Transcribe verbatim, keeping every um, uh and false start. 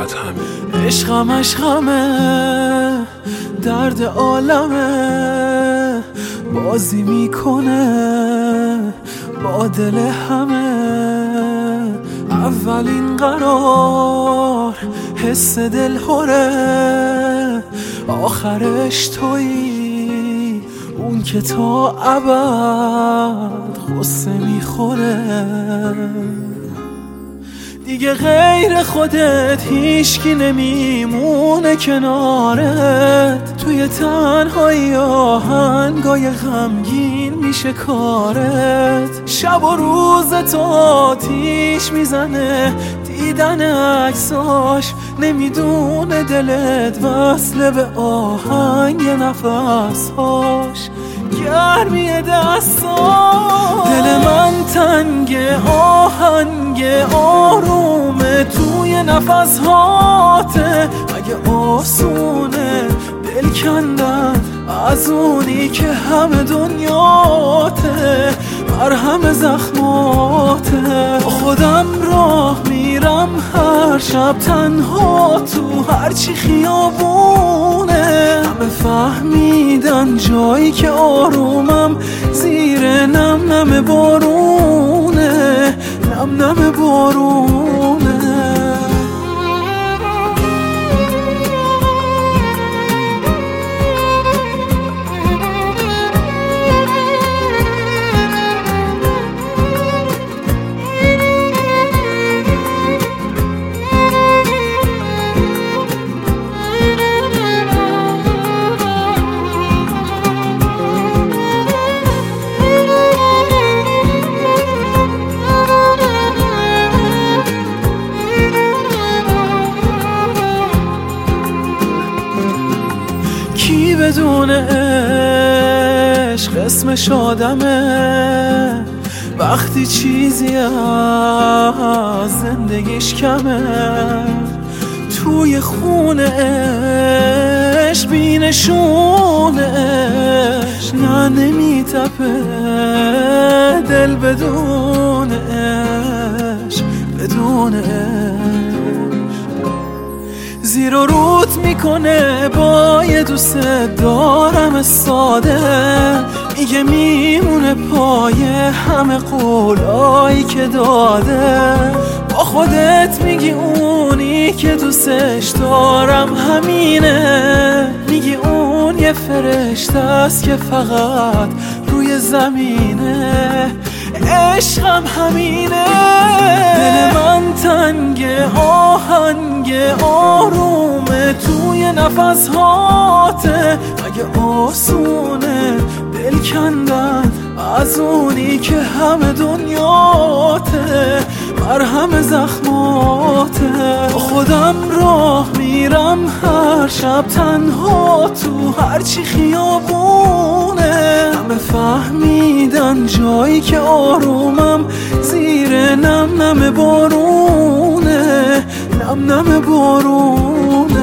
فقط همین. عشقم عشقمه، درد عالمه، بازی میکنه با دل همه. اولین قرار حس دل خوره، آخرش تویی اون که تا ابد غصه میخوره. دیگه غیر خودت هیچکی نمیمونه کنارت، توی تنهایی آهنگای غمگین میشه کارت. شب و روز تو آتیش میزنه دیدن عکساش، نمیدونه دلت وصله به آهنگ نفسهاش، گرمی دستاش. دل من تنگ آهنگ آرومه توی نفسهاته، مگه آسونه دل کندن از اونی که همه دنیاته، مرهم زخماته. خودم راه میرم هر شب تنها تو هرچی خیابونه، همه فهمیدن جایی که آرومم زیر نم نم بارونه، نم نم بارونه. کی بدون عشق اسمش آدمه، وقتی چیزی از زندگیش کمه. توی خونه عشق بینشونش نه نمیتپه، دل بدون عشق بدون عشق زیر و روت میکنه با یه دوست دارم ساده. میگه میمونه پای همه قولایی که داده، با خودت میگی اونی که دوستش دارم همینه، میگی اون یه فرشته است که فقط روی زمینه. عشقم همینه، دل من تنگ آهنگ آرومه توی نفسهاته، مگه آسونه دل کندن از اونی که همه دنیاته، مرهم زخماته. خودم راه میرم هر شب تنها تو هرچی خیابونه، همه فهمیدن جایی که آرومم زیر نم نم بارونه، نم نم بارونه.